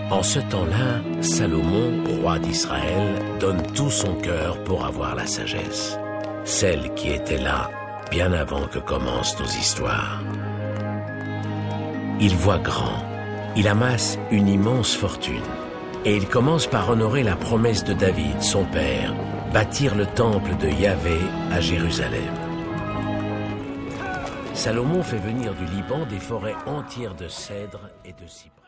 En ce temps-là, Salomon, roi d'Israël, donne tout son cœur pour avoir la sagesse, celle qui était là bien avant que commencent nos histoires. Il voit grand, il amasse une immense fortune, et il commence par honorer la promesse de David, son père, bâtir le temple de Yahvé à Jérusalem. Salomon fait venir du Liban des forêts entières de cèdres et de cyprès.